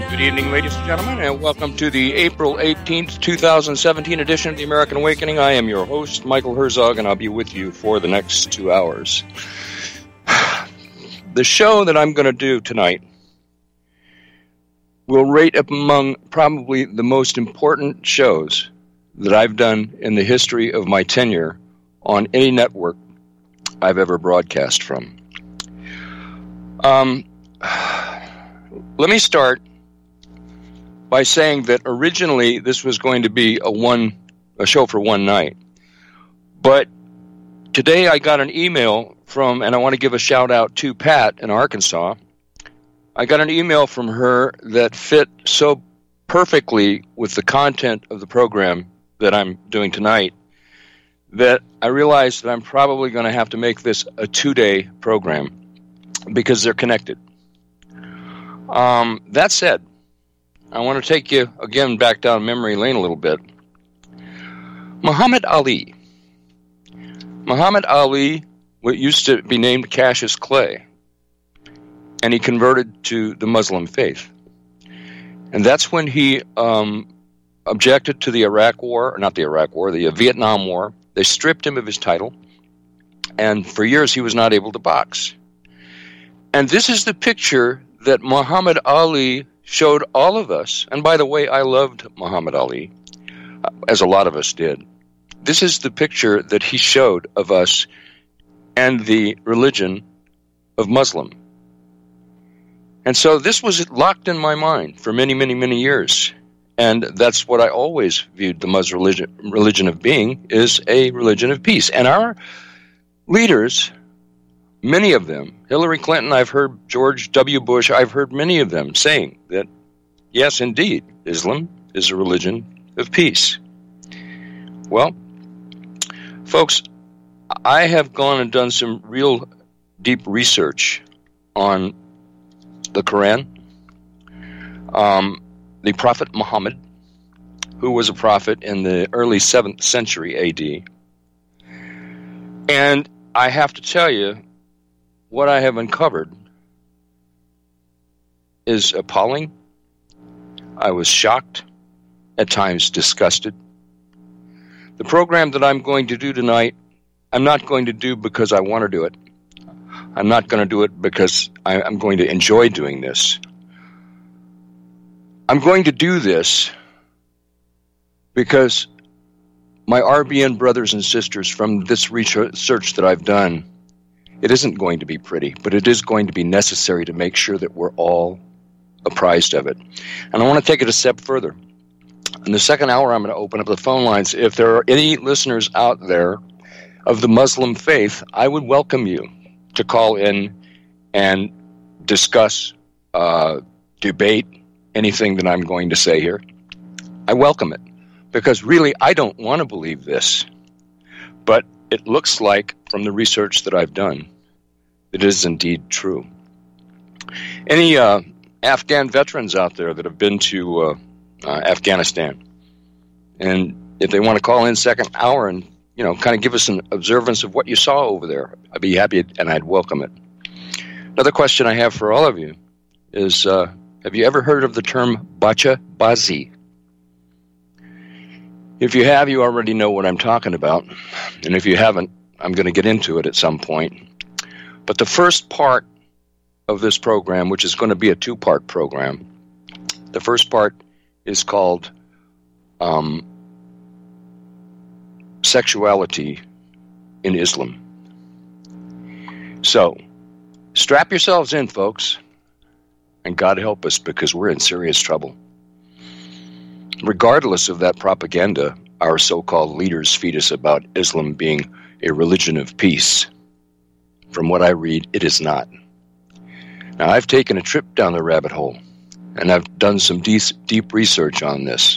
Good evening, ladies and gentlemen, and welcome to the April 18th, 2017 edition of the American Awakening. I am your host, Michael Herzog, and I'll be with you for the next 2 hours. The show that I'm going to do tonight will rate up among probably the most important shows that I've done in the history of my tenure on any network I've ever broadcast from. Let me start by saying that originally this was going to be a show for one night. But today I got an email from, and I want to give a shout out to Pat in Arkansas. I got an email from her that fit so perfectly with the content of the program that I'm doing tonight that I realized that I'm probably going to have to make this a 2-day program because they're connected. That said, I want to take you again back down memory lane a little bit. Muhammad Ali. Muhammad Ali, what used to be named Cassius Clay, and he converted to the Muslim faith. And that's when he objected to the the Vietnam War. They stripped him of his title, and for years he was not able to box. And this is the picture that Muhammad Ali showed all of us. And by the way, I loved Muhammad Ali, as a lot of us did. This is the picture that he showed of us and the religion of Muslim. And so this was locked in my mind for many, many, many years. And that's what I always viewed the Muslim religion of being, is a religion of peace. And our leaders, many of them, Hillary Clinton, I've heard George W. Bush, I've heard many of them saying that, yes, indeed, Islam is a religion of peace. Well, folks, I have gone and done some real deep research on the Quran, the Prophet Muhammad, who was a prophet in the early 7th century A.D. And I have to tell you, what I have uncovered is appalling. I was shocked, at times disgusted. The program that I'm going to do tonight, I'm not going to do because I want to do it. I'm not going to do it because I'm going to enjoy doing this. I'm going to do this because my RBN brothers and sisters, from this research that I've done, it isn't going to be pretty, but it is going to be necessary to make sure that we're all apprised of it. And I want to take it a step further. In the second hour, I'm going to open up the phone lines. If there are any listeners out there of the Muslim faith, I would welcome you to call in and discuss, debate anything that I'm going to say here. I welcome it, because really I don't want to believe this, but it looks like, from the research that I've done, it is indeed true. Any Afghan veterans out there that have been to Afghanistan, and if they want to call in second hour and kind of give us an observance of what you saw over there, I'd be happy and I'd welcome it. Another question I have for all of you is, have you ever heard of the term Bacha Bazi? If you have, you already know what I'm talking about. And if you haven't, I'm going to get into it at some point. But the first part of this program, which is going to be a 2-part program, the first part is called Sexuality in Islam. So, strap yourselves in, folks, and God help us, because we're in serious trouble. Regardless of that propaganda our so-called leaders feed us about Islam being a religion of peace, from what I read, it is not. Now, I've taken a trip down the rabbit hole, and I've done some deep research on this.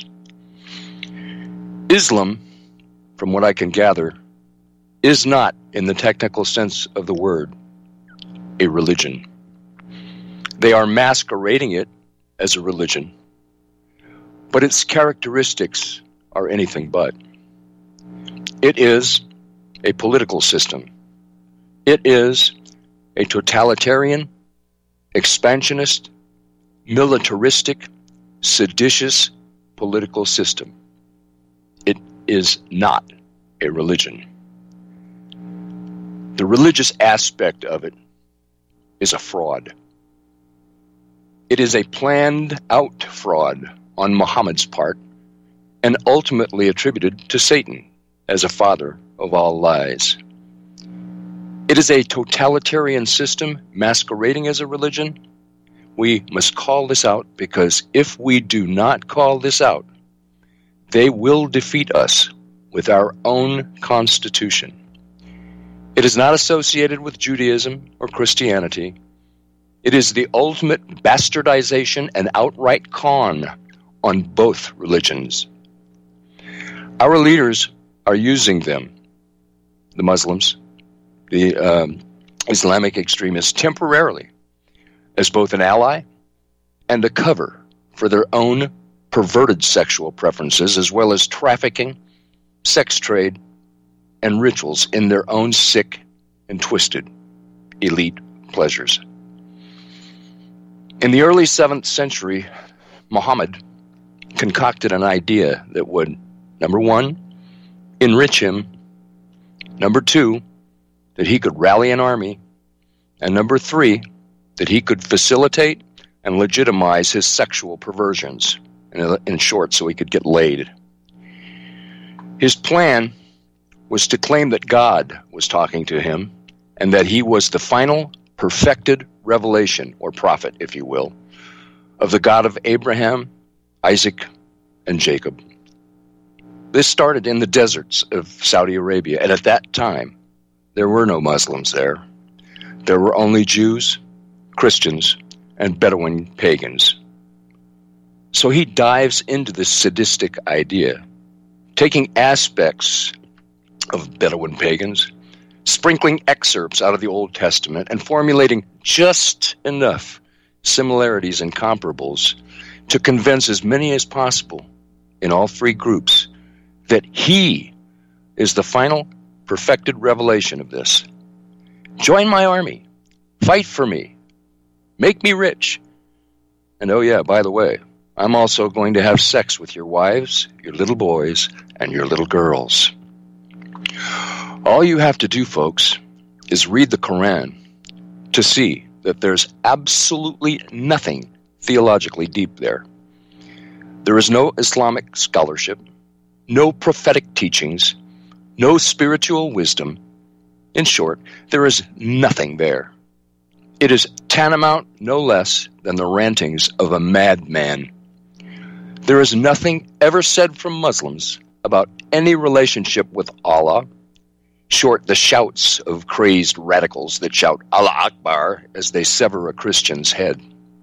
Islam, from what I can gather, is not, in the technical sense of the word, a religion. They are masquerading it as a religion, but its characteristics are anything but. It is a political system. It is a totalitarian, expansionist, militaristic, seditious political system. It is not a religion. The religious aspect of it is a fraud. It is a planned out fraud on Muhammad's part and ultimately attributed to Satan as a father of all lies. It is a totalitarian system masquerading as a religion. We must call this out, because if we do not call this out, they will defeat us with our own constitution. It is not associated with Judaism or Christianity. It is the ultimate bastardization and outright con on both religions. Our leaders are using them, the Muslims, the Islamic extremists, temporarily as both an ally and a cover for their own perverted sexual preferences, as well as trafficking, sex trade, and rituals in their own sick and twisted elite pleasures. In the early 7th century, Muhammad concocted an idea that would, number one, enrich him, number two, that he could rally an army, and number three, that he could facilitate and legitimize his sexual perversions, in short, so he could get laid. His plan was to claim that God was talking to him and that he was the final perfected revelation, or prophet, if you will, of the God of Abraham, Isaac, and Jacob. This started in the deserts of Saudi Arabia, and at that time, there were no Muslims there. There were only Jews, Christians, and Bedouin pagans. So he dives into this sadistic idea, taking aspects of Bedouin pagans, sprinkling excerpts out of the Old Testament, and formulating just enough similarities and comparables to convince as many as possible in all three groups that he is the final perfected revelation of this. Join my army. Fight for me. Make me rich. And oh yeah, by the way, I'm also going to have sex with your wives, your little boys, and your little girls. All you have to do, folks, is read the Quran to see that there's absolutely nothing theologically deep there. There is no Islamic scholarship, no prophetic teachings, no spiritual wisdom. In short, there is nothing there. It is tantamount no less than the rantings of a madman. There is nothing ever said from Muslims about any relationship with Allah, short the shouts of crazed radicals that shout Allah Akbar as they sever a Christian's head.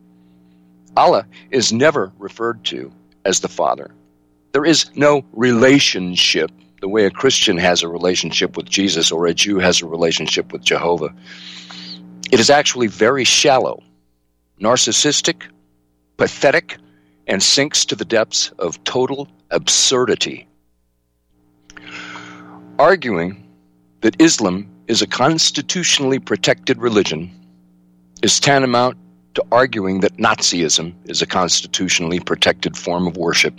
Allah is never referred to as the Father. There is no relationship the way a Christian has a relationship with Jesus or a Jew has a relationship with Jehovah. It is actually very shallow, narcissistic, pathetic, and sinks to the depths of total absurdity. Arguing that Islam is a constitutionally protected religion is tantamount to arguing that Nazism is a constitutionally protected form of worship.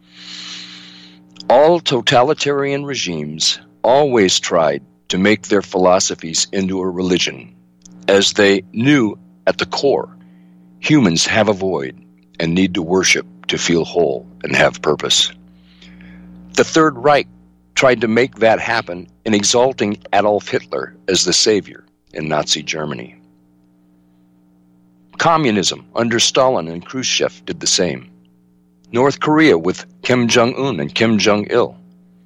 All totalitarian regimes always tried to make their philosophies into a religion, as they knew at the core humans have a void and need to worship to feel whole and have purpose. The Third Reich tried to make that happen in exalting Adolf Hitler as the savior in Nazi Germany. Communism under Stalin and Khrushchev did the same. North Korea with Kim Jong-un and Kim Jong-il.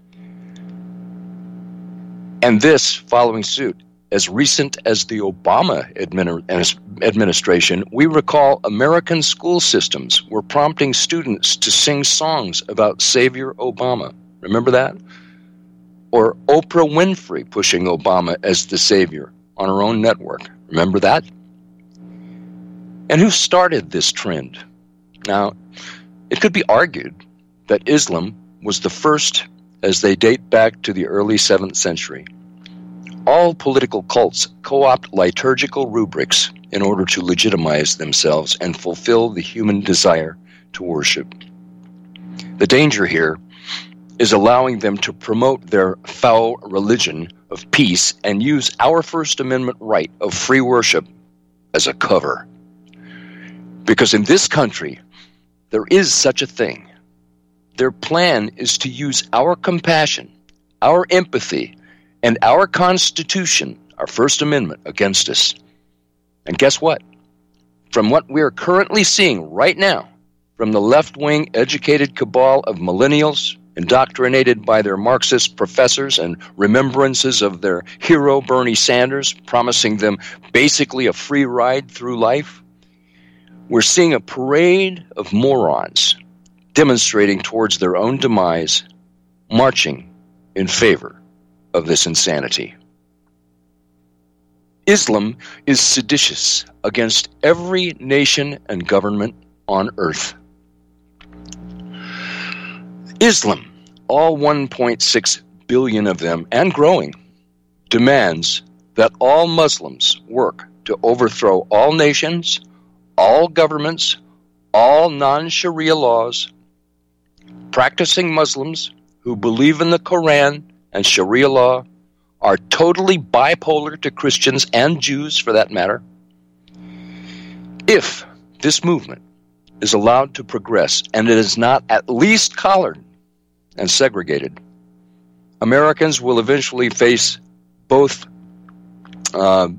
And this following suit. As recent as the Obama administration, we recall American school systems were prompting students to sing songs about Savior Obama. Remember that? Or Oprah Winfrey pushing Obama as the savior on her own network. Remember that? And who started this trend? Now, it could be argued that Islam was the first, as they date back to the early 7th century. All political cults co-opt liturgical rubrics in order to legitimize themselves and fulfill the human desire to worship. The danger here is allowing them to promote their foul religion of peace and use our First Amendment right of free worship as a cover. Because in this country, there is such a thing. Their plan is to use our compassion, our empathy, and our Constitution, our First Amendment, against us. And guess what? From what we are currently seeing right now, from the left-wing educated cabal of millennials, indoctrinated by their Marxist professors and remembrances of their hero Bernie Sanders, promising them basically a free ride through life, we're seeing a parade of morons demonstrating towards their own demise, marching in favor of this insanity. Islam is seditious against every nation and government on earth. Islam, all 1.6 billion of them, and growing, demands that all Muslims work to overthrow all nations, all governments, all non-Sharia laws. Practicing Muslims who believe in the Quran and Sharia law are totally bipolar to Christians and Jews, for that matter. If this movement is allowed to progress and it is not at least collared and segregated, Americans will eventually face both the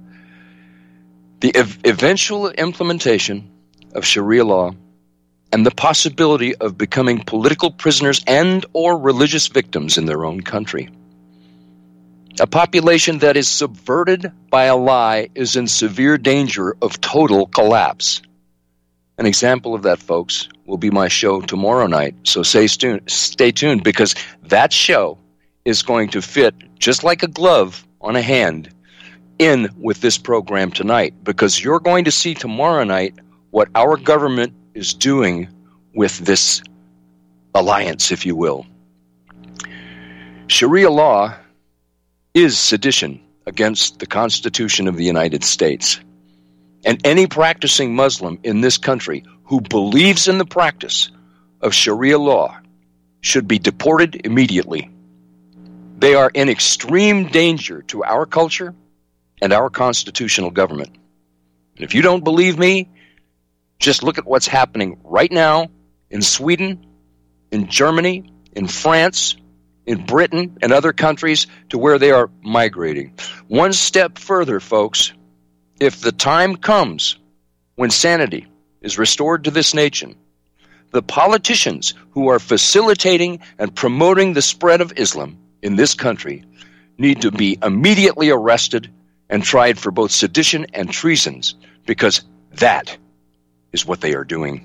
eventual implementation of Sharia law and the possibility of becoming political prisoners and or religious victims in their own country. A population that is subverted by a lie is in severe danger of total collapse. An example of that, folks, will be my show tomorrow night, so stay tuned, because that show is going to fit just like a glove on a hand in with this program tonight, because you're going to see tomorrow night what our government is doing with this alliance, if you will. Sharia law is sedition against the Constitution of the United States. And any practicing Muslim in this country who believes in the practice of Sharia law should be deported immediately. They are in extreme danger to our culture and our constitutional government. And if you don't believe me, just look at what's happening right now in Sweden, in Germany, in France, in Britain, and other countries to where they are migrating. One step further, folks, if the time comes when sanity is restored to this nation, the politicians who are facilitating and promoting the spread of Islam in this country need to be immediately arrested and tried for both sedition and treasons, because that is what they are doing.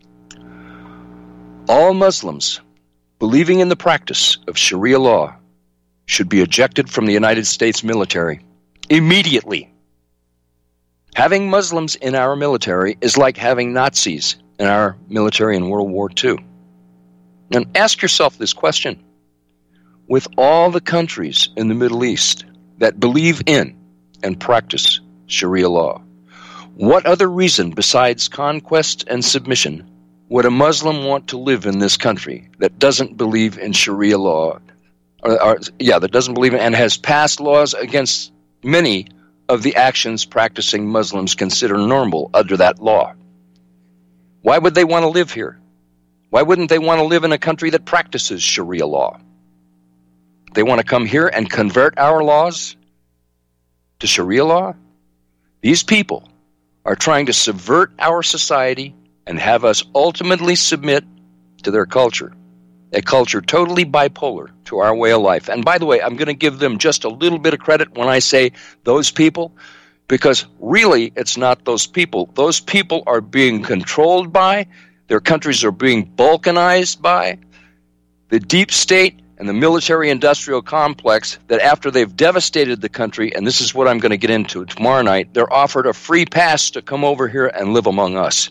All Muslims believing in the practice of Sharia law should be ejected from the United States military immediately. Having Muslims in our military is like having Nazis in our military in World War II. And ask yourself this question. With all the countries in the Middle East that believe in and practice Sharia law, what other reason besides conquest and submission would a Muslim want to live in this country that doesn't believe in Sharia law, that doesn't believe in and has passed laws against many of the actions practicing Muslims consider normal under that law? Why would they want to live here? Why wouldn't they want to live in a country that practices Sharia law? They want to come here and convert our laws to Sharia law? These people are trying to subvert our society and have us ultimately submit to their culture, a culture totally bipolar to our way of life. And by the way, I'm going to give them just a little bit of credit when I say those people, because really it's not those people. Those people are being controlled by, their countries are being balkanized by the deep state and the military-industrial complex, that after they've devastated the country, and this is what I'm going to get into tomorrow night, they're offered a free pass to come over here and live among us.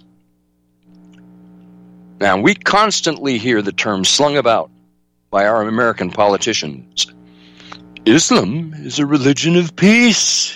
Now, we constantly hear the term slung about by our American politicians. Islam is a religion of peace.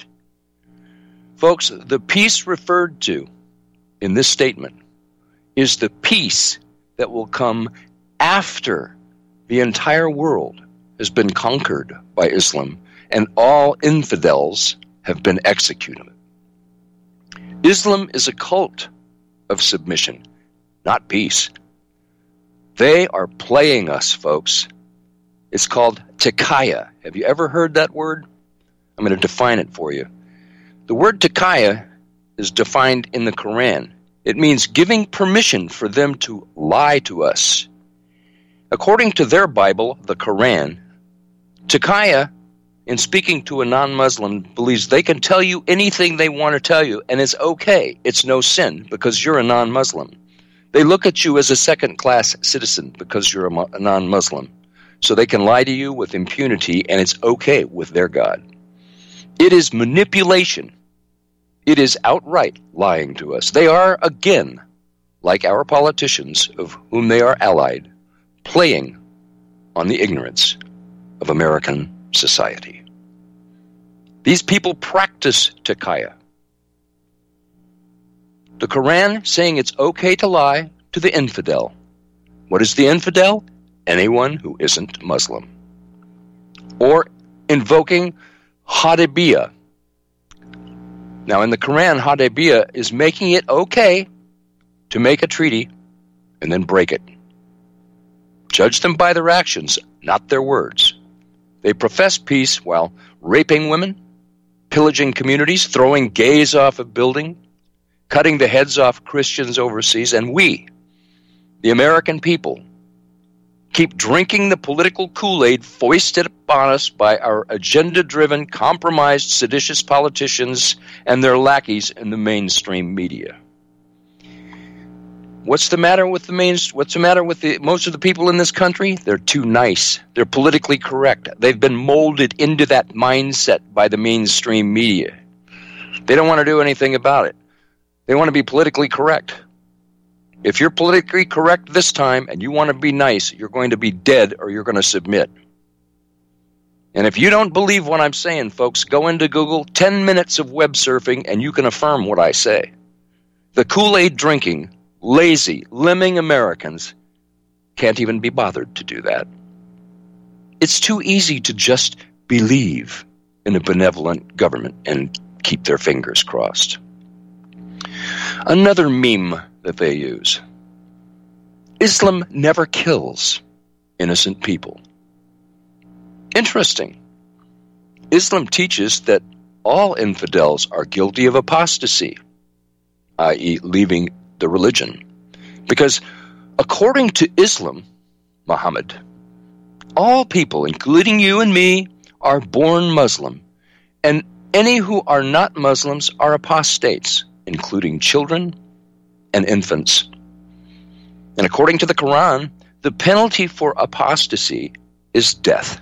Folks, the peace referred to in this statement is the peace that will come after the entire world has been conquered by Islam and all infidels have been executed. Islam is a cult of submission, not peace. They are playing us, folks. It's called taqiyya. Have you ever heard that word? I'm going to define it for you. The word taqiyya is defined in the Quran. It means giving permission for them to lie to us. According to their Bible, the Quran, taqiyya, in speaking to a non-Muslim, believes they can tell you anything they want to tell you, and it's okay. It's no sin because you're a non-Muslim. They look at you as a second-class citizen because you're a non-Muslim. So they can lie to you with impunity, and it's okay with their God. It is manipulation. It is outright lying to us. They are, again, like our politicians of whom they are allied, playing on the ignorance of American society. These people practice taqiyya. The Quran saying it's okay to lie to the infidel. What is the infidel? Anyone who isn't Muslim. Or invoking Hudaybiyah. Now in the Quran, Hudaybiyah is making it okay to make a treaty and then break it. Judge them by their actions, not their words. They profess peace while raping women, pillaging communities, throwing gays off a building, cutting the heads off Christians overseas, and we, the American people, keep drinking the political Kool-Aid foisted upon us by our agenda-driven, compromised, seditious politicians and their lackeys in the mainstream media. What's the matter with most of the people in this country? They're too nice. They're politically correct. They've been molded into that mindset by the mainstream media. They don't want to do anything about it. They want to be politically correct. If you're politically correct this time and you want to be nice, you're going to be dead or you're going to submit. And if you don't believe what I'm saying, folks, go into Google, 10 minutes of web surfing, and you can affirm what I say. The Kool-Aid drinking, lazy, lemming Americans can't even be bothered to do that. It's too easy to just believe in a benevolent government and keep their fingers crossed. Another meme that they use. Islam never kills innocent people. Interesting. Islam teaches that all infidels are guilty of apostasy, i.e. leaving the religion. Because according to Islam, Muhammad, all people, including you and me, are born Muslim, and any who are not Muslims are apostates, including children and infants. And according to the Quran, the penalty for apostasy is death.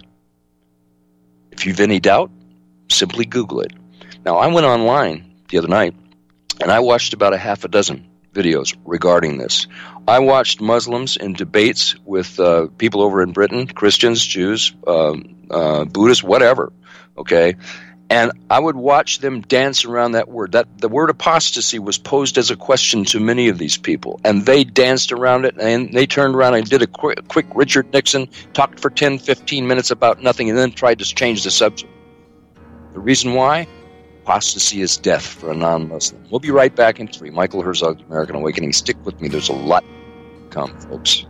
If you've any doubt, simply Google it. Now, I went online the other night, and I watched about a half a dozen videos regarding this. I watched Muslims in debates with people over in Britain, Christians, Jews, Buddhists, whatever, okay? And I would watch them dance around that word. The word apostasy was posed as a question to many of these people, and they danced around it, and they turned around and did a quick Richard Nixon, talked for 10, 15 minutes about nothing, and then tried to change the subject. The reason why? Apostasy is death for a non-Muslim. We'll be right back in 3. Michael Herzog, American Awakening. Stick with me. There's a lot to come, folks.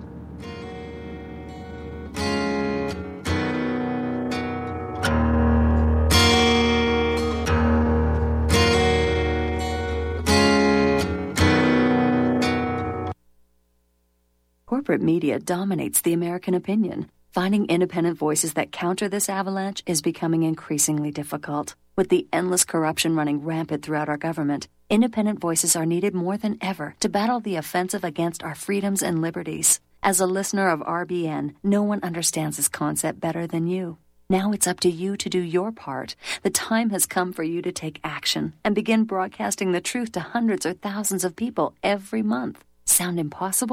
Corporate media dominates the American opinion. Finding independent voices that counter this avalanche is becoming increasingly difficult. With the endless corruption running rampant throughout our government, independent voices are needed more than ever to battle the offensive against our freedoms and liberties. As a listener of RBN, no one understands this concept better than you. Now it's up to you to do your part. The time has come for you to take action and begin broadcasting the truth to hundreds or thousands of people every month. Sound impossible?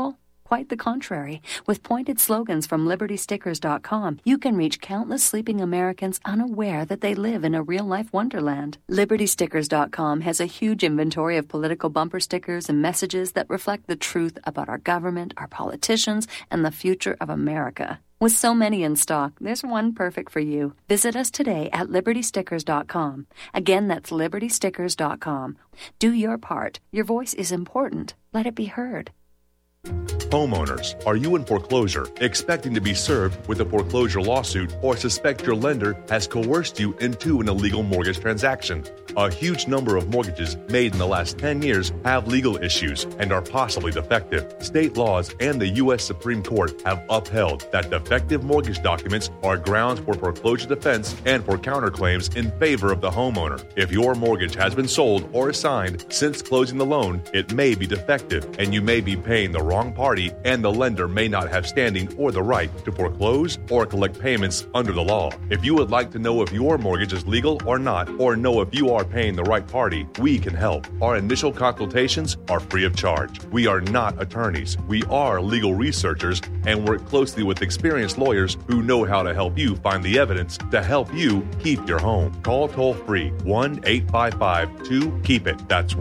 Quite the contrary. With pointed slogans from LibertyStickers.com, you can reach countless sleeping Americans unaware that they live in a real-life wonderland. LibertyStickers.com has a huge inventory of political bumper stickers and messages that reflect the truth about our government, our politicians, and the future of America. With so many in stock, there's one perfect for you. Visit us today at LibertyStickers.com. Again, that's LibertyStickers.com. Do your part. Your voice is important. Let it be heard. Homeowners, are you in foreclosure, expecting to be served with a foreclosure lawsuit, or suspect your lender has coerced you into an illegal mortgage transaction? A huge number of mortgages made in the last 10 years have legal issues and are possibly defective. State laws and the U.S. Supreme Court have upheld that defective mortgage documents are grounds for foreclosure defense and for counterclaims in favor of the homeowner. If your mortgage has been sold or assigned since closing the loan, it may be defective and you may be paying the wrong party, and the lender may not have standing or the right to foreclose or collect payments under the law. If you would like to know if your mortgage is legal or not, or know if you are paying the right party, we can help. Our initial consultations are free of charge. We are not attorneys. We are legal researchers and work closely with experienced lawyers who know how to help you find the evidence to help you keep your home. Call toll-free 1-855-2-KEEP-IT. That's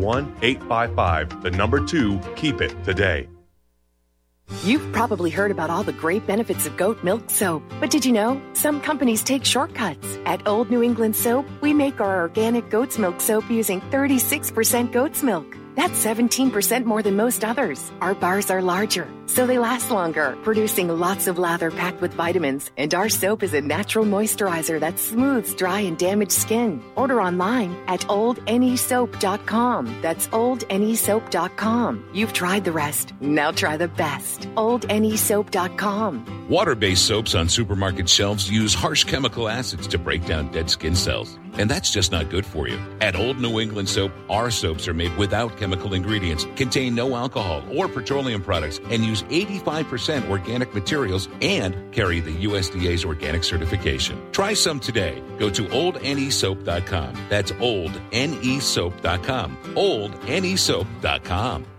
1-855-2-KEEP-IT today. You've probably heard about all the great benefits of goat milk soap, but did you know some companies take shortcuts? At Old New England Soap, we make our organic goat's milk soap using 36% goat's milk. That's 17% more than most others. Our bars are larger, so they last longer, producing lots of lather packed with vitamins. And our soap is a natural moisturizer that smooths dry and damaged skin. Order online at oldnesoap.com. That's oldnesoap.com. You've tried the rest. Now try the best. oldnesoap.com. Water-based soaps on supermarket shelves use harsh chemical acids to break down dead skin cells. And that's just not good for you. At Old New England Soap, our soaps are made without chemical ingredients, contain no alcohol or petroleum products, and use 85% organic materials and carry the USDA's organic certification. Try some today. Go to oldnesoap.com. That's oldnesoap.com. oldnesoap.com.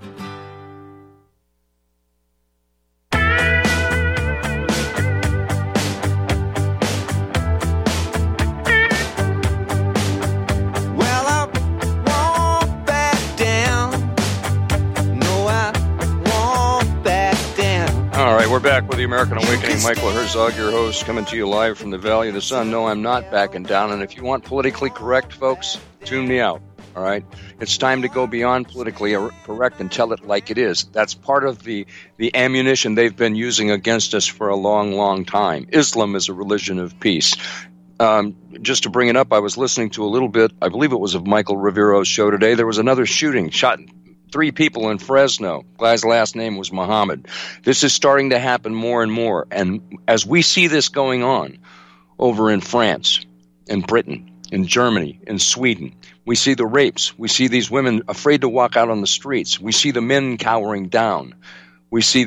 We're back with the American Awakening. Michael Herzog, your host, coming to you live from the Valley of the Sun. No, I'm not backing down. And if you want politically correct, folks, tune me out. All right? It's time to go beyond politically correct and tell it like it is. That's part of the ammunition they've been using against us for a long, long time. Islam is a religion of peace. Just to bring it up, I was listening to a little bit, I believe it was of Michael Rivero's show today. There was another shooting, shot 3 people in Fresno. Guy's last name was Muhammad. This is starting to happen more and more. And as we see this going on over in France, in Britain, in Germany, in Sweden, we see the rapes. We see these women afraid to walk out on the streets. We see the men cowering down. We see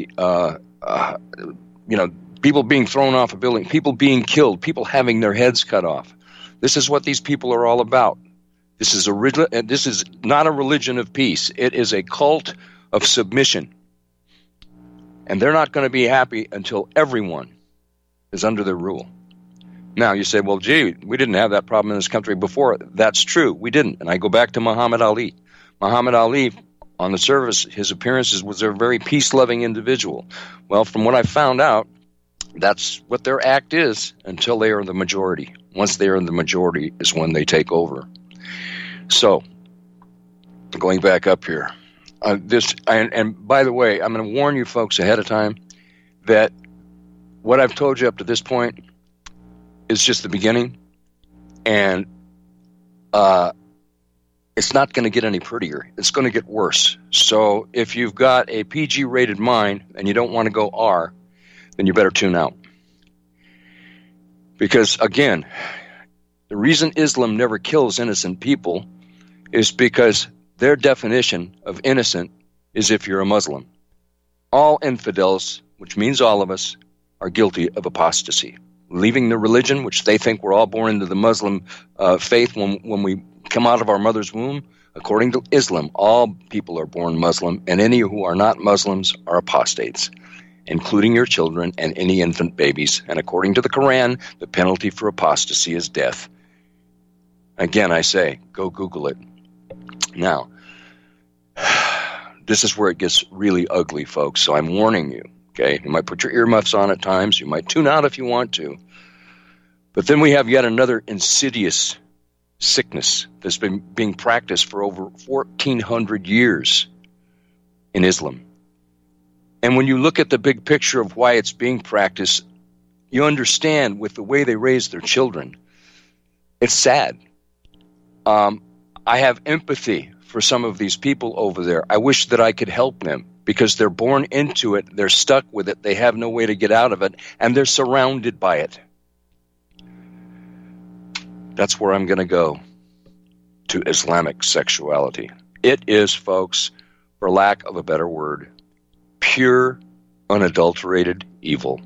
people being thrown off a building, people being killed, people having their heads cut off. This is what these people are all about. This is not a religion of peace. It is a cult of submission. And they're not going to be happy until everyone is under their rule. Now, you say, well, gee, we didn't have that problem in this country before. That's true. We didn't. And I go back to Muhammad Ali. Muhammad Ali, on the surface, his appearances was a very peace-loving individual. Well, from what I found out, that's what their act is until they are the majority. Once they are in the majority is when they take over. So, going back up here, and by the way, I'm going to warn you folks ahead of time that what I've told you up to this point is just the beginning, and it's not going to get any prettier. It's going to get worse. So, if you've got a PG-rated mind and you don't want to go R, then you better tune out. Because, again, the reason Islam never kills innocent people is because their definition of innocent is if you're a Muslim. All infidels, which means all of us, are guilty of apostasy. Leaving the religion, which they think we're all born into the Muslim faith when we come out of our mother's womb, According to Islam, all people are born Muslim, and any who are not Muslims are apostates, including your children and any infant babies. And according to the Quran, the penalty for apostasy is death. Again, I say, go Google it. Now, this is where it gets really ugly, folks, so I'm warning you, okay? You might put your earmuffs on at times. You might tune out if you want to. But then we have yet another insidious sickness that's been being practiced for over 1,400 years in Islam. And when you look at the big picture of why it's being practiced, you understand with the way they raise their children. It's sad. I have empathy for some of these people over there. I wish that I could help them because they're born into it. They're stuck with it. They have no way to get out of it, and they're surrounded by it. That's where I'm going to go, to Islamic sexuality. It is, folks, for lack of a better word, pure, unadulterated evil.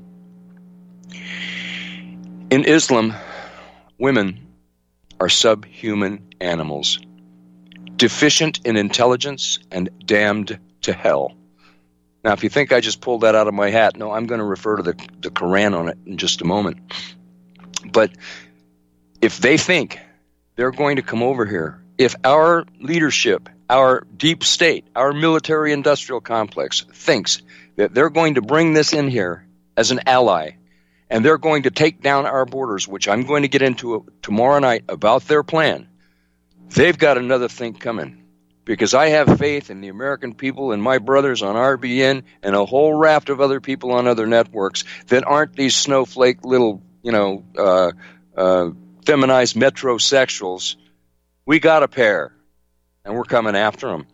In Islam, women are subhuman animals, deficient in intelligence and damned to hell. Now, if you think I just pulled that out of my hat, no, I'm going to refer to the Quran on it in just a moment. But if they think they're going to come over here, if our leadership, our deep state, our military-industrial complex thinks that they're going to bring this in here as an ally, and they're going to take down our borders, which I'm going to get into tomorrow night about their plan, they've got another thing coming. Because I have faith in the American people and my brothers on RBN and a whole raft of other people on other networks that aren't these snowflake little, feminized metrosexuals. We got a pair, and we're coming after them.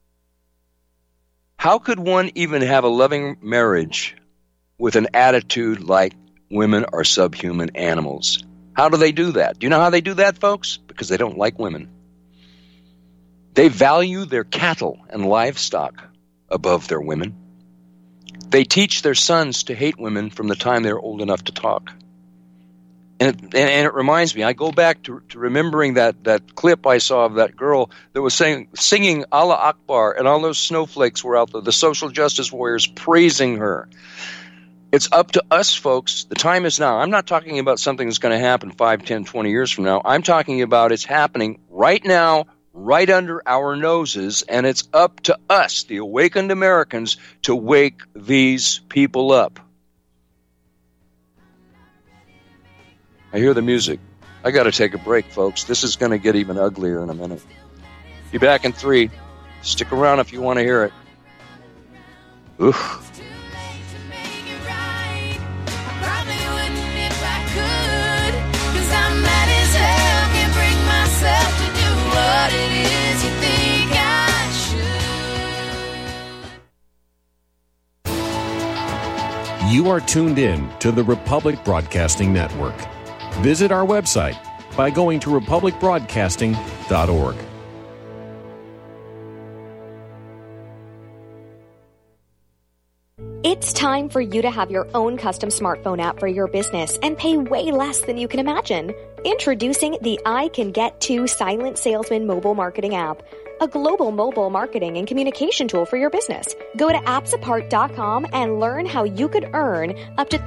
How could one even have a loving marriage with an attitude like women are subhuman animals? How do they do that? Do you know how they do that, folks? Because they don't like women. They value their cattle and livestock above their women. They teach their sons to hate women from the time they're old enough to talk. And it reminds me, I go back to remembering that clip I saw of that girl that was singing Allah Akbar, and all those snowflakes were out there, the social justice warriors praising her. It's up to us, folks. The time is now. I'm not talking about something that's going to happen 5, 10, 20 years from now. I'm talking about it's happening right now, right under our noses, and it's up to us, the awakened Americans, to wake these people up. I hear the music. I got to take a break, folks. This is going to get even uglier in a minute. Be back in 3. Stick around if you want to hear it. Oof. You are tuned in to the Republic Broadcasting Network. Visit our website by going to republicbroadcasting.org. It's time for you to have your own custom smartphone app for your business and pay way less than you can imagine. Introducing the I Can Get To Silent Salesman mobile marketing app, a global mobile marketing and communication tool for your business. Go to appsapart.com and learn how you could earn up to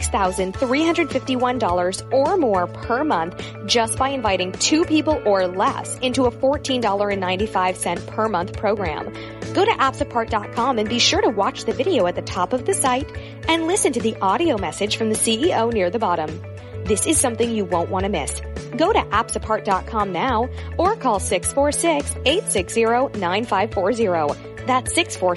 $36,351 or more per month just by inviting 2 people or less into a $14.95 per month program. Go to appsapart.com and be sure to watch the video at the top of the site and listen to the audio message from the CEO near the bottom. This is something you won't want to miss. Go to appsapart.com now or call 646-860-9540. That's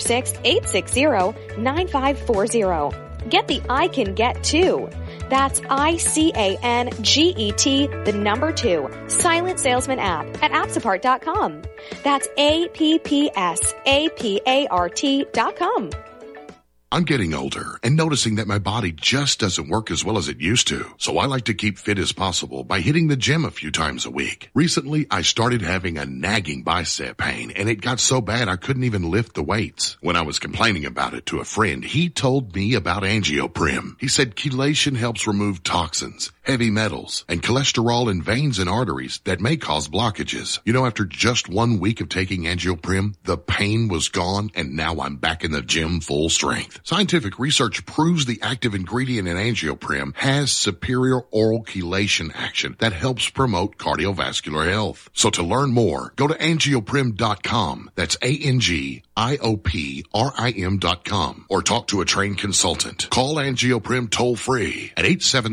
646-860-9540. Get the I Can Get To. That's ICANGET, the number 2, Silent Salesman app at appsapart.com. That's APPSAPART.com. I'm getting older and noticing that my body just doesn't work as well as it used to. So I like to keep fit as possible by hitting the gym a few times a week. Recently, I started having a nagging bicep pain, and it got so bad I couldn't even lift the weights. When I was complaining about it to a friend, he told me about Angioprim. He said chelation helps remove toxins, heavy metals, and cholesterol in veins and arteries that may cause blockages. You know, after just 1 week of taking Angioprim, the pain was gone, and now I'm back in the gym full strength. Scientific research proves the active ingredient in Angioprim has superior oral chelation action that helps promote cardiovascular health. So to learn more, go to angioprim.com. That's ANGIOPRIM.com, or talk to a trained consultant. Call Angioprim toll free at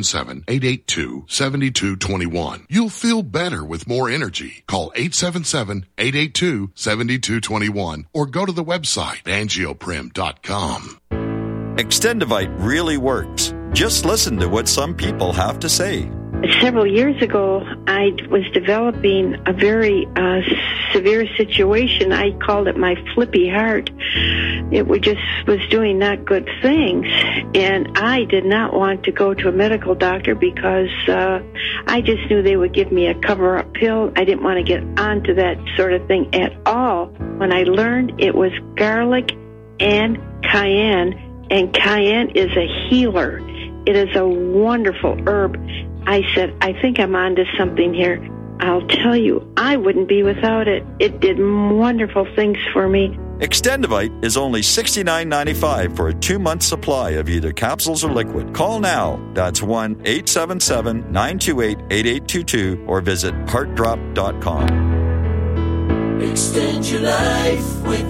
877-882-7221. You'll feel better with more energy. Call 877-882-7221 or go to the website angioprim.com. Extendivite really works. Just listen to what some people have to say. Several years ago, I was developing a very severe situation. I called it my flippy heart. It was doing not good things, and I did not want to go to a medical doctor because I just knew they would give me a cover-up pill. I didn't want to get onto that sort of thing at all. When I learned it was garlic and cayenne, and cayenne is a healer. It is a wonderful herb. I said, I think I'm onto something here. I'll tell you, I wouldn't be without it. It did wonderful things for me. Extendivite is only $69.95 for a 2-month supply of either capsules or liquid. Call now. That's 1-877-928-8822 or visit heartdrop.com. Extend your life with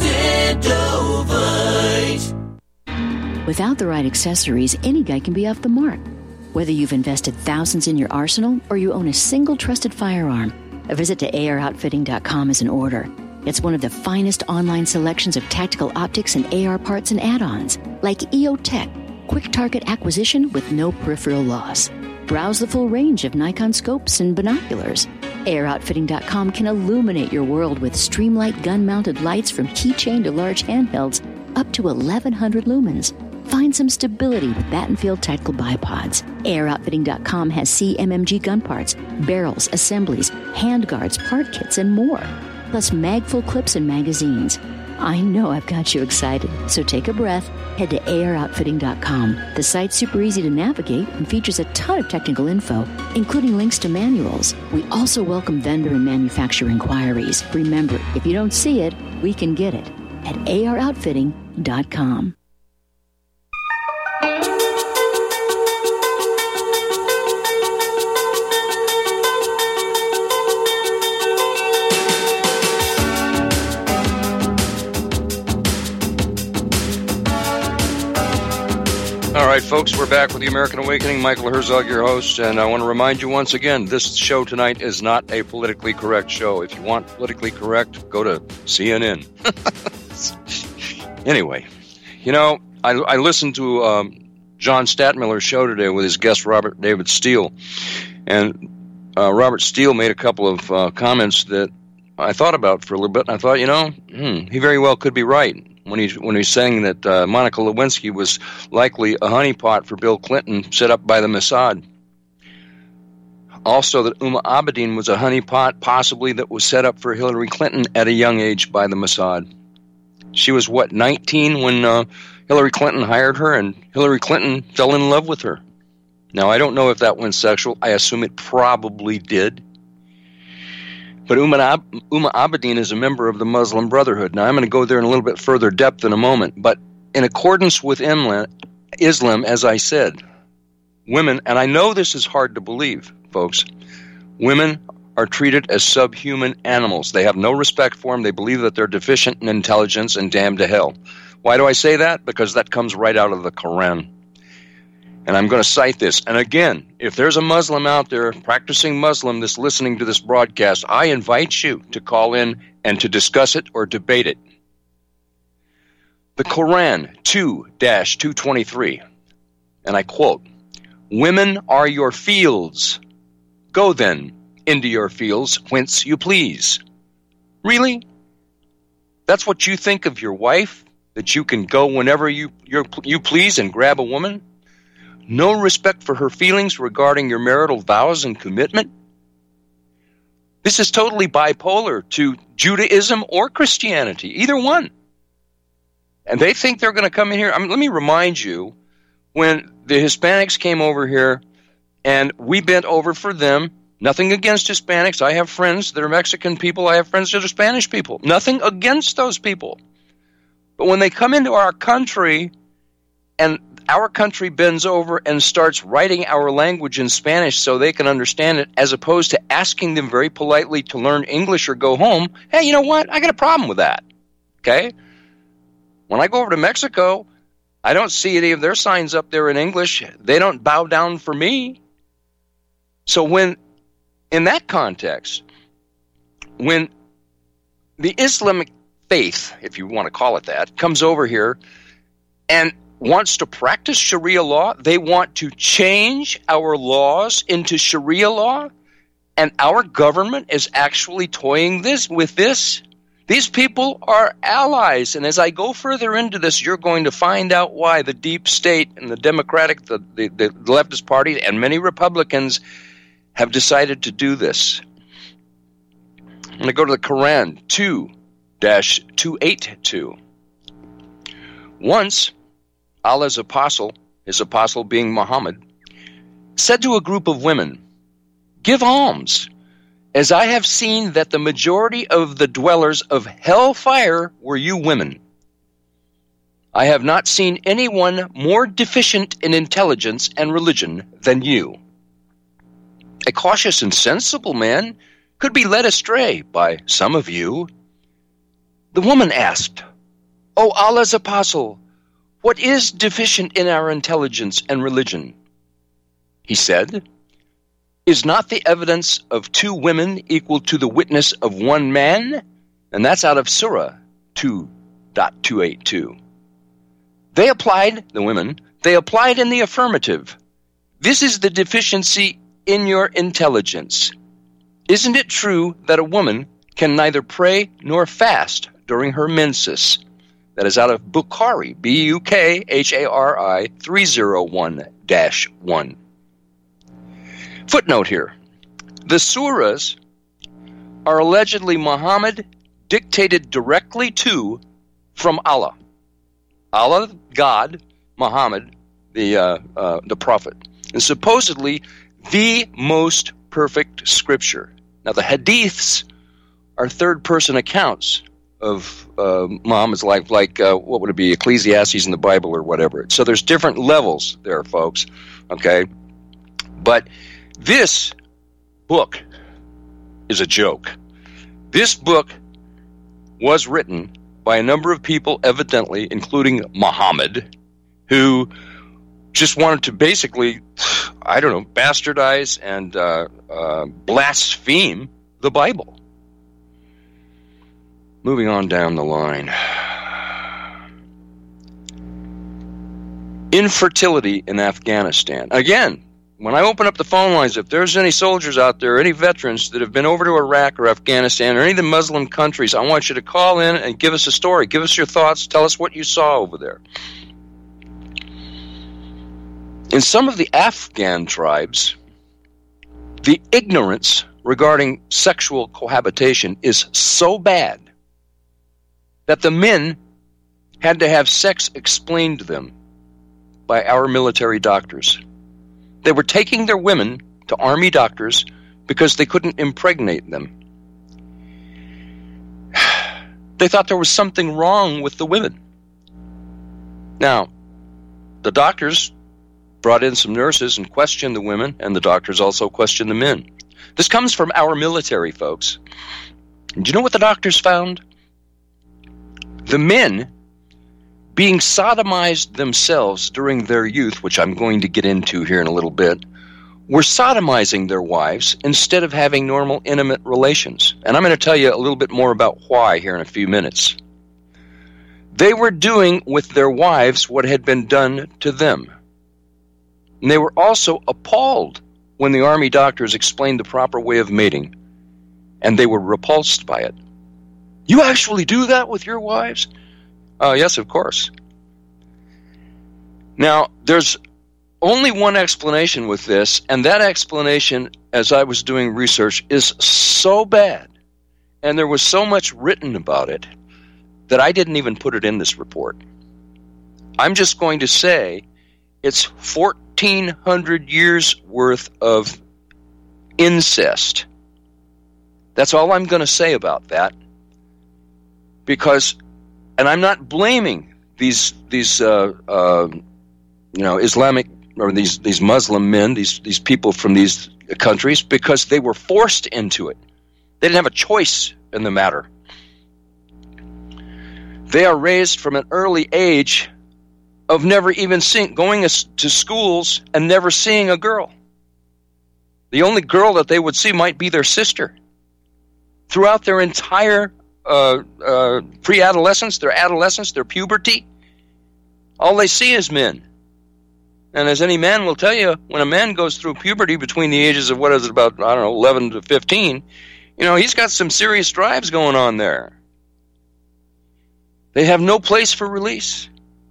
Extendovite. Without the right accessories, any guy can be off the mark. Whether you've invested thousands in your arsenal or you own a single trusted firearm, a visit to AROutfitting.com is in order. It's one of the finest online selections of tactical optics and AR parts and add-ons, like EOTech, quick target acquisition with no peripheral loss. Browse the full range of Nikon scopes and binoculars. AROutfitting.com can illuminate your world with Streamlight gun-mounted lights from keychain to large handhelds up to 1,100 lumens. Find some stability with Battenfield Tactical Bipods. AirOutfitting.com has CMMG gun parts, barrels, assemblies, handguards, part kits, and more. Plus magful clips and magazines. I know I've got you excited, so take a breath. Head to AirOutfitting.com. The site's super easy to navigate and features a ton of technical info, including links to manuals. We also welcome vendor and manufacturer inquiries. Remember, if you don't see it, we can get it at AirOutfitting.com. All right, folks, we're back with the American Awakening. Michael Herzog, your host, and I want to remind you once again, this show tonight is not a politically correct show. If you want politically correct, go to CNN. Anyway, you know, I listened to John Stadtmiller's show today with his guest, Robert David Steele, and Robert Steele made a couple of comments that I thought about for a little bit, and I thought, you know, he very well could be right. When he's saying that Monica Lewinsky was likely a honeypot for Bill Clinton set up by the Mossad. Also that Huma Abedin was a honeypot possibly that was set up for Hillary Clinton at a young age by the Mossad. She was, 19 when Hillary Clinton hired her, and Hillary Clinton fell in love with her. Now, I don't know if that went sexual. I assume it probably did. But Huma Abedin is a member of the Muslim Brotherhood. Now, I'm going to go there in a little bit further depth in a moment. But in accordance with Islam, as I said, women, and I know this is hard to believe, folks, women are treated as subhuman animals. They have no respect for them. They believe that they're deficient in intelligence and damned to hell. Why do I say that? Because that comes right out of the Quran. And I'm going to cite this. And again, if there's a Muslim out there, practicing Muslim, that's listening to this broadcast, I invite you to call in and to discuss it or debate it. The Quran 2-223, and I quote, "Women are your fields. Go then into your fields whence you please." Really? That's what you think of your wife? that you can go whenever you please and grab a woman? No respect for her feelings regarding your marital vows and commitment? This is totally bipolar to Judaism or Christianity, either one. And they think they're going to come in here. Let me remind you, when the Hispanics came over here and we bent over for them, nothing against Hispanics. I have friends that are Mexican people. I have friends that are Spanish people. Nothing against those people. But when they come into our country and our country bends over and starts writing our language in Spanish so they can understand it, as opposed to asking them very politely to learn English or go home, hey, you know what? I got a problem with that. Okay? When I go over to Mexico, I don't see any of their signs up there in English. They don't bow down for me. So when, in that context, when the Islamic faith, if you want to call it that, comes over here and wants to practice Sharia law, they want to change our laws into Sharia law, and our government is actually toying with this. These people are allies, and as I go further into this, you're going to find out why the deep state and the Democratic, the leftist party, and many Republicans have decided to do this. I'm going to go to the Quran 2-282. Once, Allah's apostle, his apostle being Muhammad, said to a group of women, "Give alms, as I have seen that the majority of the dwellers of hellfire were you women. I have not seen anyone more deficient in intelligence and religion than you." A cautious and sensible man could be led astray by some of you. The woman asked, "O Allah's apostle, what is deficient in our intelligence and religion?" He said, "Is not the evidence of two women equal to the witness of one man?" And that's out of Surah 2.282. They applied in the affirmative. "This is the deficiency in your intelligence. Isn't it true that a woman can neither pray nor fast during her menses?" That is out of Bukhari, Bukhari 301-1. Footnote here. The surahs are allegedly Muhammad dictated directly to from Allah. Allah, God, Muhammad, the prophet. And supposedly the most perfect scripture. Now the hadiths are third-person accounts of Muhammad's life, like what would it be, Ecclesiastes in the Bible or whatever. So there's different levels there, folks. Okay? But this book is a joke. This book was written by a number of people, evidently, including Muhammad, who just wanted to basically, bastardize and blaspheme the Bible. Moving on down the line. Infertility in Afghanistan. Again, when I open up the phone lines, if there's any soldiers out there, any veterans that have been over to Iraq or Afghanistan or any of the Muslim countries, I want you to call in and give us a story. Give us your thoughts. Tell us what you saw over there. In some of the Afghan tribes, the ignorance regarding sexual cohabitation is so bad that the men had to have sex explained to them by our military doctors. They were taking their women to army doctors because they couldn't impregnate them. They thought there was something wrong with the women. Now, the doctors brought in some nurses and questioned the women, and the doctors also questioned the men. This comes from our military, folks. And do you know what the doctors found? The men, being sodomized themselves during their youth, which I'm going to get into here in a little bit, were sodomizing their wives instead of having normal intimate relations. And I'm going to tell you a little bit more about why here in a few minutes. They were doing with their wives what had been done to them. And they were also appalled when the army doctors explained the proper way of mating, and they were repulsed by it. You actually do that with your wives? Yes, of course. Now, there's only one explanation with this, and that explanation, as I was doing research, is so bad, and there was so much written about it, that I didn't even put it in this report. I'm just going to say it's 1,400 years worth of incest. That's all I'm going to say about that. Because, and I'm not blaming these Islamic or these Muslim men, these people from these countries, because they were forced into it. They didn't have a choice in the matter. They are raised from an early age of never even going to schools and never seeing a girl. The only girl that they would see might be their sister. Throughout their entire pre-adolescence, their adolescence, their puberty, all they see is men. And as any man will tell you, when a man goes through puberty between the ages of, 11 to 15, he's got some serious drives going on there. They have no place for release.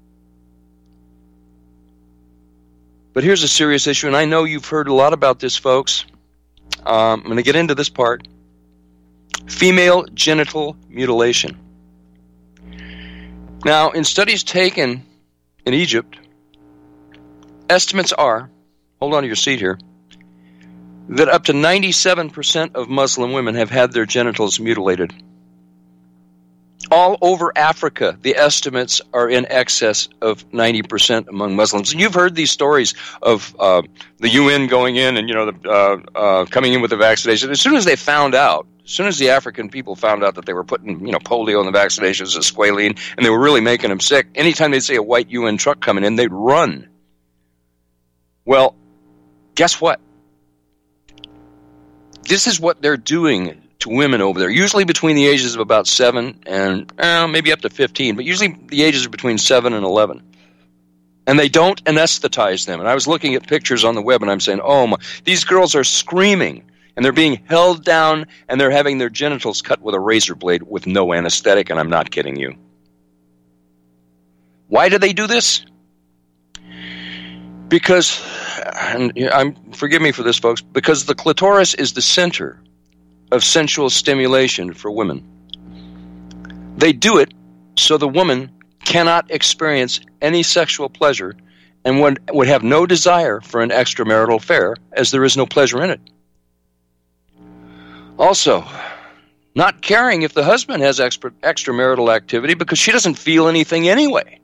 But here's a serious issue, and I know you've heard a lot about this, folks. I'm going to get into this part. Female genital mutilation. Now, in studies taken in Egypt, estimates are, hold on to your seat here, that up to 97% of Muslim women have had their genitals mutilated. All over Africa, the estimates are in excess of 90% among Muslims. And you've heard these stories of the UN going in and, coming in with the vaccination. As soon as they found out, as soon as the African people found out that they were putting, polio in the vaccinations, and squalene, and they were really making them sick, anytime they'd see a white UN truck coming in, they'd run. Well, guess what? This is what they're doing to women over there, usually between the ages of about 7 and maybe up to 15, but usually the ages are between 7 and 11. And they don't anesthetize them. And I was looking at pictures on the web, and I'm saying, oh my, these girls are screaming, and they're being held down, and they're having their genitals cut with a razor blade with no anesthetic, and I'm not kidding you. Why do they do this? Because, and forgive me for this, folks, because the clitoris is the center of sensual stimulation for women. They do it so the woman cannot experience any sexual pleasure and would have no desire for an extramarital affair, as there is no pleasure in it. Also, not caring if the husband has extramarital activity because she doesn't feel anything anyway.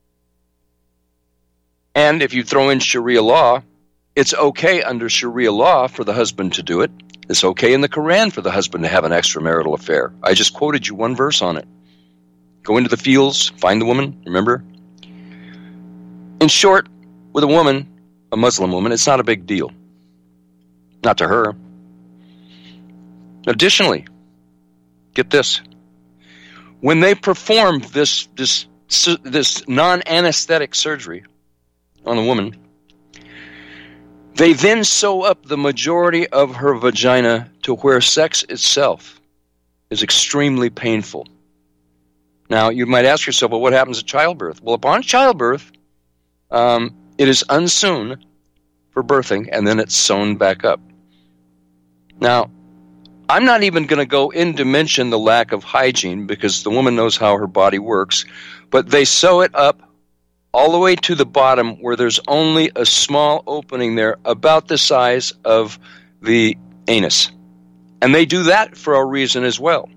And if you throw in Sharia law, it's okay under Sharia law for the husband to do it. It's okay in the Quran for the husband to have an extramarital affair. I just quoted you one verse on it. Go into the fields, find the woman, remember? In short, with a woman, a Muslim woman, it's not a big deal. Not to her. Additionally, get this. When they perform this non-anesthetic surgery on a woman, they then sew up the majority of her vagina to where sex itself is extremely painful. Now, you might ask yourself, well, what happens at childbirth? Well, upon childbirth, it is unsewn for birthing, and then it's sewn back up. Now, I'm not even going to go in to mention the lack of hygiene, because the woman knows how her body works, but they sew it up all the way to the bottom where there's only a small opening there about the size of the anus. And they do that for a reason as well.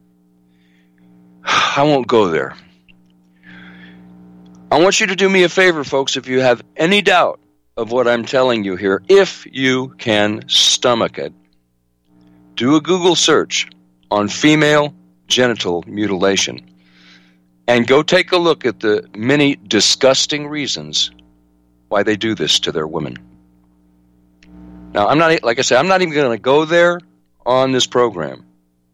I won't go there. I want you to do me a favor, folks, if you have any doubt of what I'm telling you here, if you can stomach it, do a Google search on female genital mutilation. And go take a look at the many disgusting reasons why they do this to their women. Now, I'm not even going to go there on this program.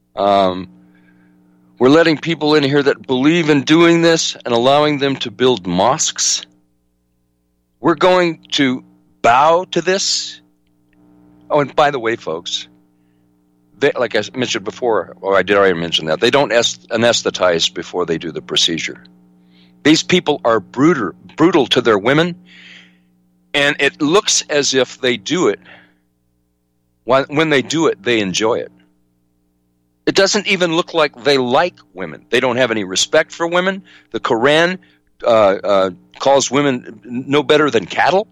We're letting people in here that believe in doing this and allowing them to build mosques. We're going to bow to this. Oh, and by the way, folks, like I mentioned before, or I did already mention that, they don't anesthetize before they do the procedure. These people are brutal to their women, and it looks as if they do it. When they do it, they enjoy it. It doesn't even look like they like women. They don't have any respect for women. The Quran calls women no better than cattle.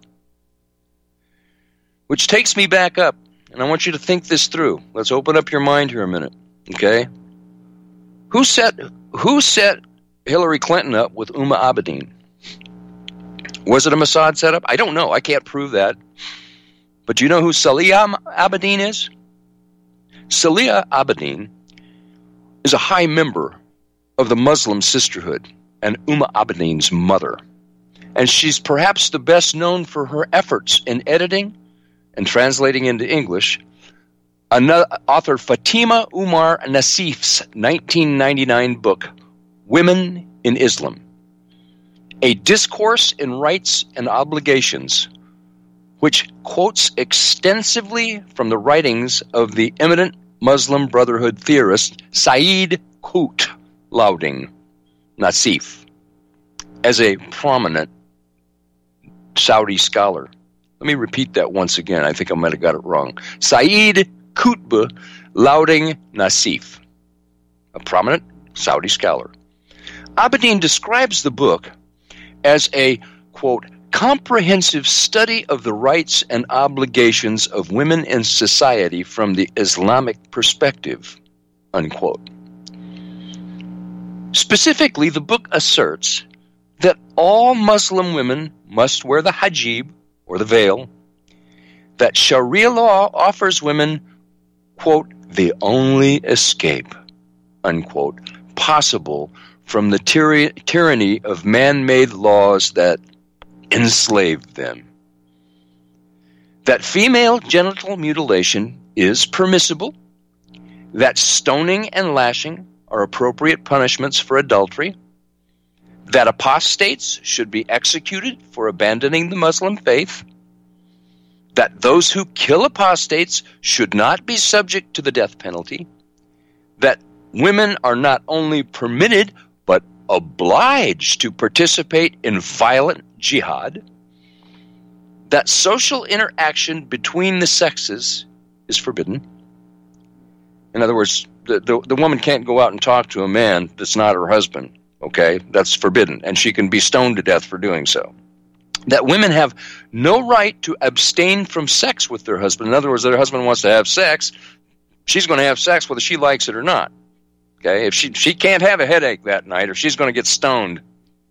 Which takes me back up, and I want you to think this through. Let's open up your mind here a minute, okay? Who set Hillary Clinton up with Uma Abedin? Was it a Mossad setup? I don't know. I can't prove that. But do you know who Salih Abedin is? Salih Abedin is a high member of the Muslim Sisterhood and Uma Abedin's mother. And she's perhaps the best known for her efforts in editing and translating into English another author Fatima Umar Nassif's 1999 book, Women in Islam, a discourse in rights and obligations, which quotes extensively from the writings of the eminent Muslim Brotherhood theorist Sayyid Qutb Nassif as a prominent Saudi scholar. Let me repeat that once again. I think I might have got it wrong. Sayyid Qutb Nassif, a prominent Saudi scholar. Abedin describes the book as a, quote, comprehensive study of the rights and obligations of women in society from the Islamic perspective, unquote. Specifically, the book asserts that all Muslim women must wear the hijab, or the veil, that Sharia law offers women, quote, the only escape, unquote, possible from the tyranny of man-made laws that enslave them. That female genital mutilation is permissible, that stoning and lashing are appropriate punishments for adultery, that apostates should be executed for abandoning the Muslim faith, that those who kill apostates should not be subject to the death penalty, that women are not only permitted but obliged to participate in violent jihad, that social interaction between the sexes is forbidden. In other words, the woman can't go out and talk to a man that's not her husband. Okay, that's forbidden, and she can be stoned to death for doing so. That women have no right to abstain from sex with their husband. In other words, their husband wants to have sex, she's going to have sex whether she likes it or not. Okay, if she can't have a headache that night, or she's going to get stoned.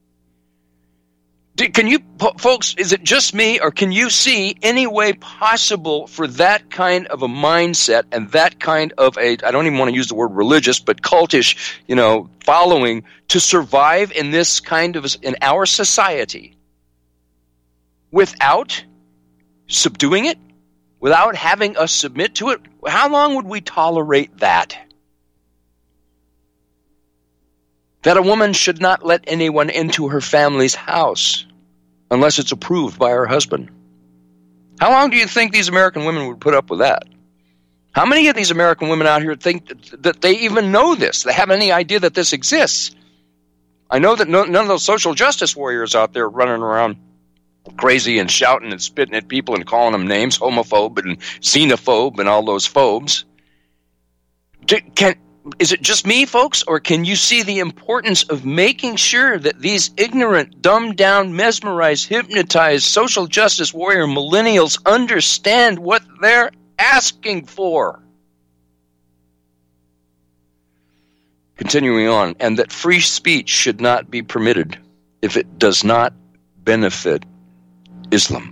Can you, folks, is it just me, or can you see any way possible for that kind of a mindset and that kind of a, I don't even want to use the word religious, but cultish, following to survive in this kind of, in our society without subduing it, without having us submit to it? How long would we tolerate that? That a woman should not let anyone into her family's house unless it's approved by her husband. How long do you think these American women would put up with that? How many of these American women out here think that they even know this? They have any idea that this exists? I know that none of those social justice warriors out there running around crazy and shouting and spitting at people and calling them names, homophobe and xenophobe and all those phobes. Is it just me, folks, or can you see the importance of making sure that these ignorant, dumbed-down, mesmerized, hypnotized social justice warrior millennials understand what they're asking for? Continuing on, and that free speech should not be permitted if it does not benefit Islam.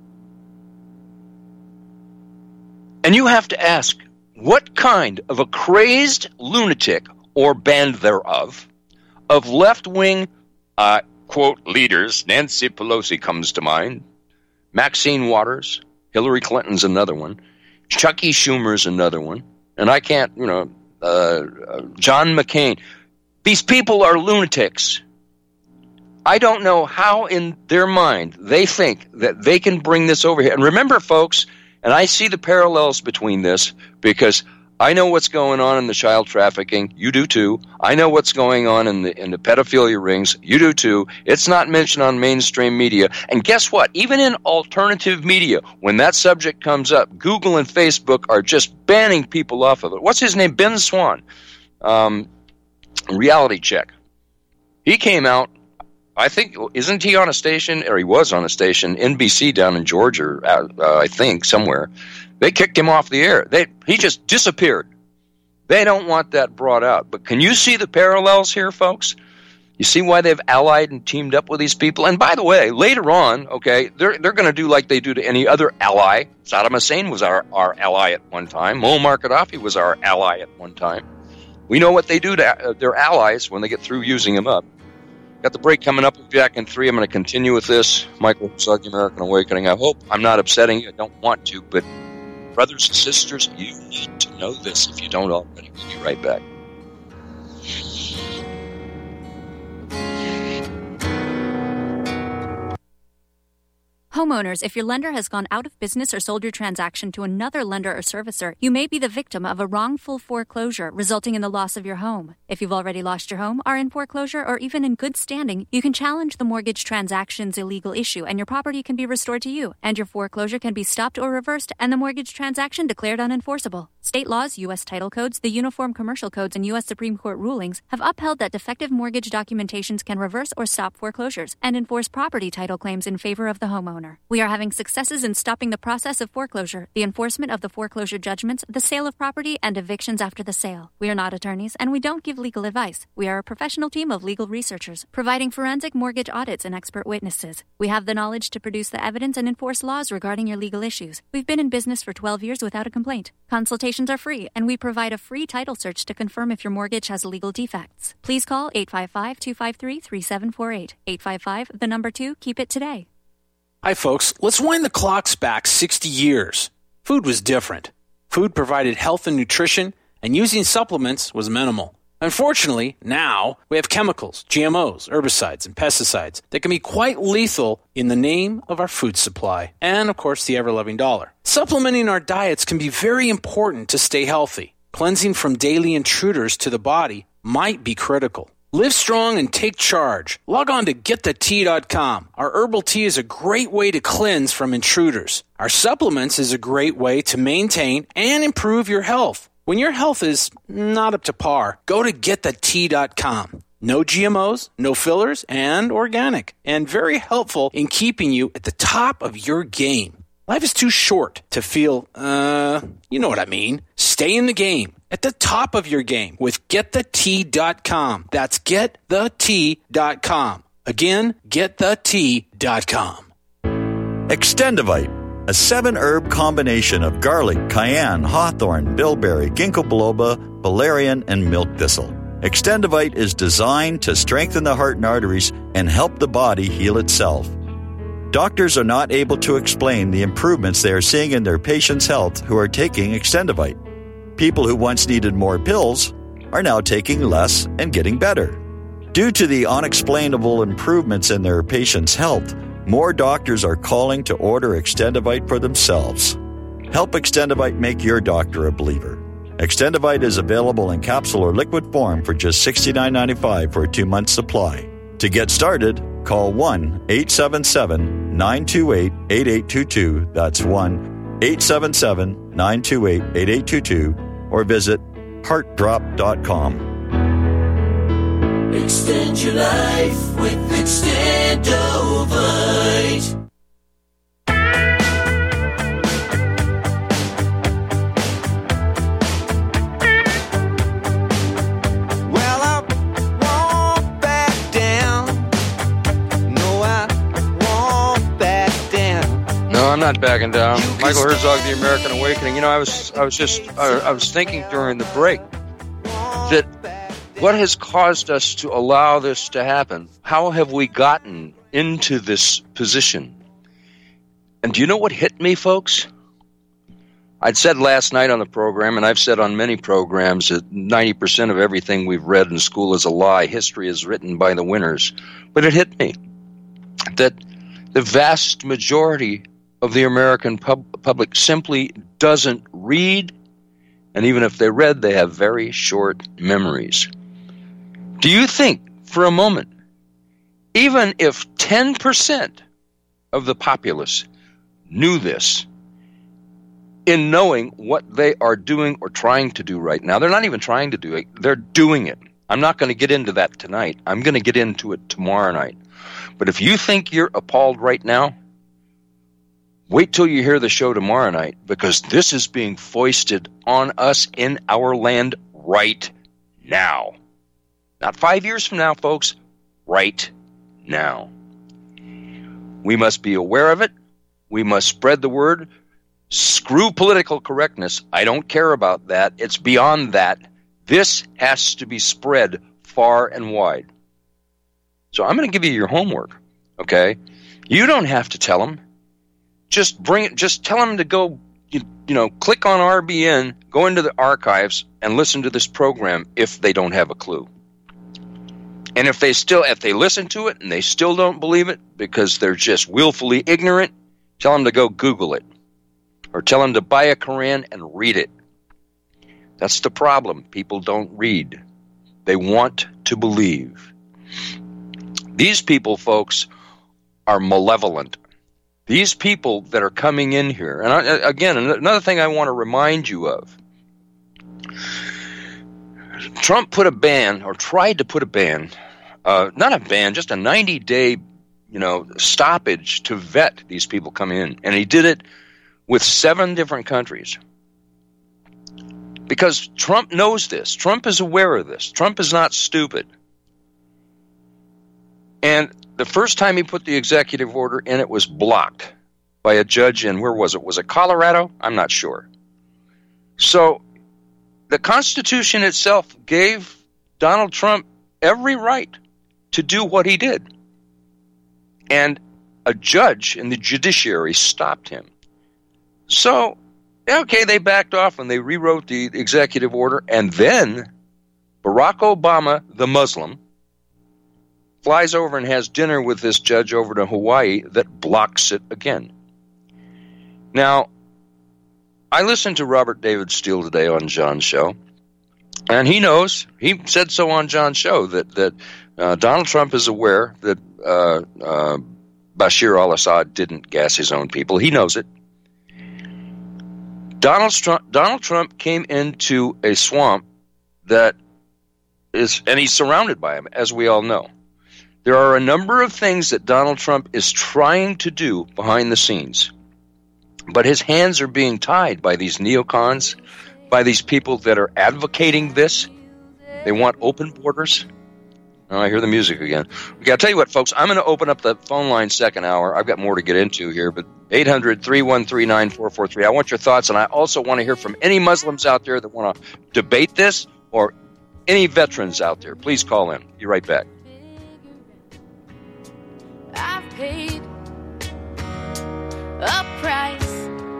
And you have to ask, what kind of a crazed lunatic or band thereof of left-wing, quote, leaders, Nancy Pelosi comes to mind, Maxine Waters, Hillary Clinton's another one, Chucky Schumer's another one, and I can't, John McCain. These people are lunatics. I don't know how in their mind they think that they can bring this over here. And remember, folks, and I see the parallels between this because I know what's going on in the child trafficking. You do too. I know what's going on in the pedophilia rings. You do too. It's not mentioned on mainstream media. And guess what? Even in alternative media, when that subject comes up, Google and Facebook are just banning people off of it. What's his name? Ben Swan. Reality Check. He came out, I think, isn't he on a station, or he was on a station, NBC down in Georgia, I think, somewhere. They kicked him off the air. He just disappeared. They don't want that brought out. But can you see the parallels here, folks? You see why they've allied and teamed up with these people? And by the way, later on, okay, they're going to do like they do to any other ally. Saddam Hussein was our ally at one time. Muammar Gaddafi was our ally at one time. We know what they do to their allies when they get through using them up. Got the break coming up with Jack in 3. I'm going to continue with this. Michael Herzog, The American Awakening. I hope I'm not upsetting you. I don't want to, but brothers and sisters, you need to know this if you don't already. We'll be right back. Homeowners, if your lender has gone out of business or sold your transaction to another lender or servicer, you may be the victim of a wrongful foreclosure resulting in the loss of your home. If you've already lost your home, are in foreclosure, or even in good standing, you can challenge the mortgage transaction's illegal issue and your property can be restored to you, and your foreclosure can be stopped or reversed and the mortgage transaction declared unenforceable. State laws, U.S. title codes, the Uniform Commercial Codes, and U.S. Supreme Court rulings have upheld that defective mortgage documentations can reverse or stop foreclosures and enforce property title claims in favor of the homeowner. We are having successes in stopping the process of foreclosure, the enforcement of the foreclosure judgments, the sale of property, and evictions after the sale. We are not attorneys, and we don't give legal advice. We are a professional team of legal researchers, providing forensic mortgage audits and expert witnesses. We have the knowledge to produce the evidence and enforce laws regarding your legal issues. We've been in business for 12 years without a complaint. Consultations are free, and we provide a free title search to confirm if your mortgage has legal defects. Please call 855-253-3748. 855, the number 2, keep it today. Hi, folks. Let's wind the clocks back 60 years. Food was different. Food provided health and nutrition, and using supplements was minimal. Unfortunately, now we have chemicals, GMOs, herbicides, and pesticides that can be quite lethal in the name of our food supply and, of course, the ever-loving dollar. Supplementing our diets can be very important to stay healthy. Cleansing from daily intruders to the body might be critical. Live strong and take charge. Log on to GetTheT.com. Our herbal tea is a great way to cleanse from intruders. Our supplements is a great way to maintain and improve your health. When your health is not up to par, go to GetTheT.com. No GMOs, no fillers, and organic. And very helpful in keeping you at the top of your game. Life is too short to feel, you know what I mean. Stay in the game, at the top of your game with GetTheT.com. That's GetTheT.com. Again, GetTheT.com. Extendivite, a 7-herb combination of garlic, cayenne, hawthorn, bilberry, ginkgo biloba, valerian, and milk thistle. Extendivite is designed to strengthen the heart and arteries and help the body heal itself. Doctors are not able to explain the improvements they are seeing in their patients' health who are taking Extendivite. People who once needed more pills are now taking less and getting better. Due to the unexplainable improvements in their patients' health, more doctors are calling to order Extendivite for themselves. Help Extendivite make your doctor a believer. Extendivite is available in capsule or liquid form for just $69.95 for a 2-month supply. To get started, call 1-877-928-8822. That's 1-877-928-8822. Or visit heartdrop.com. Extend your life with Extendovite. I'm not backing down. Michael Herzog, The American Awakening. You know, I was thinking during the break that what has caused us to allow this to happen? How have we gotten into this position? And do you know what hit me, folks? I'd said last night on the program, and I've said on many programs, that 90% of everything we've read in school is a lie. History is written by the winners. But it hit me that the vast majority of the American public simply doesn't read And even if they read, they have very short memories. Do you think, for a moment, even if 10% of the populace knew this, in knowing what they are doing or trying to do right now, they're not even trying to do it, they're doing it. I'm not going to get into that tonight. I'm going to get into it tomorrow night. But if you think you're appalled right now, wait till you hear the show tomorrow night, because this is being foisted on us in our land right now. Not 5 years from now, folks. Right now. We must be aware of it. We must spread the word. Screw political correctness. I don't care about that. It's beyond that. This has to be spread far and wide. So I'm going to give you your homework, okay? You don't have to tell them. Just bring it. Just tell them to go, click on RBN, go into the archives, and listen to this program if they don't have a clue. And if they listen to it and they still don't believe it because they're just willfully ignorant, tell them to go Google it. Or tell them to buy a Quran and read it. That's the problem. People don't read. They want to believe. These people, folks, are malevolent. These people that are coming in here, and again, another thing I want to remind you of. Trump put a ban, or tried to put a ban, not a ban, just a 90-day, stoppage to vet these people coming in. And he did it with 7 different countries. Because Trump knows this. Trump is aware of this. Trump is not stupid. And the first time he put the executive order in, it was blocked by a judge in, where was it? Was it Colorado? I'm not sure. So the Constitution itself gave Donald Trump every right to do what he did. And a judge in the judiciary stopped him. So, okay, they backed off and they rewrote the executive order, and then Barack Obama, the Muslim, flies over and has dinner with this judge over to Hawaii that blocks it again. Now, I listened to Robert David Steele today on John's show, and he knows, he said so on John's show, that Donald Trump is aware that Bashar al-Assad didn't gas his own people. He knows it. Donald Trump came into a swamp that is, and he's surrounded by them, as we all know. There are a number of things that Donald Trump is trying to do behind the scenes, but his hands are being tied by these neocons, by these people that are advocating this. They want open borders. Oh, I hear the music again. Okay, I'll tell you what, folks, I'm going to open up the phone line second hour. I've got more to get into here, but 800-313-9443. I want your thoughts, and I also want to hear from any Muslims out there that want to debate this, or any veterans out there. Please call in. Be right back. I've paid a price,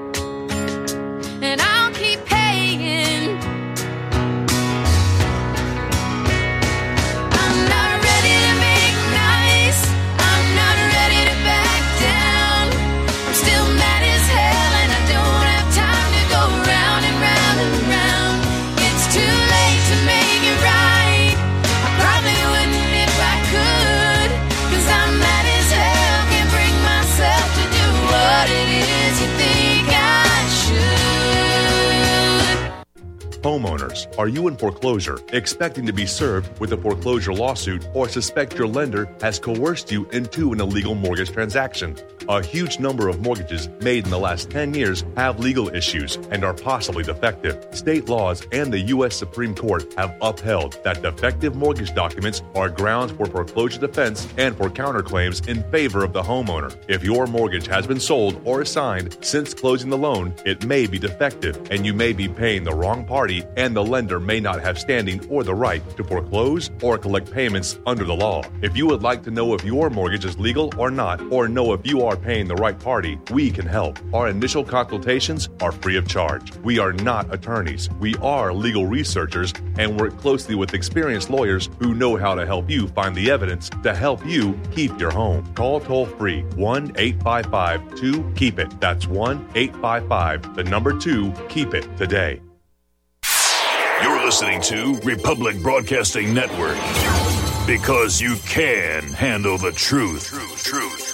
and I'll keep paying. I'm not ready to make nice. I'm not ready to back down. I'm still mad as hell, and I don't have time to go round and round and round. It's too late to make it right. I probably wouldn't if I could, 'cause I'm mad as hell, can't bring myself to do what it is you think I should. Homeowners, are you in foreclosure, expecting to be served with a foreclosure lawsuit, or suspect your lender has coerced you into an illegal mortgage transaction? A huge number of mortgages made in the last 10 years have legal issues and are possibly defective. State laws and the U.S. Supreme Court have upheld that defective mortgage documents are grounds for foreclosure defense and for counterclaims in favor of the homeowner. If your mortgage has been sold or assigned since closing the loan, it may be defective, and you may be paying the wrong party, and the lender may not have standing or the right to foreclose or collect payments under the law. If you would like to know if your mortgage is legal or not, or know if you are paying the right party, we can help. Our initial consultations are free of charge. We are not attorneys. We are legal researchers and work closely with experienced lawyers who know how to help you find the evidence to help you keep your home. Call toll-free 1-855-2-KEEP-IT. That's 1-855-2-KEEP-IT today. You're listening to Republic Broadcasting Network. Because you can handle the truth.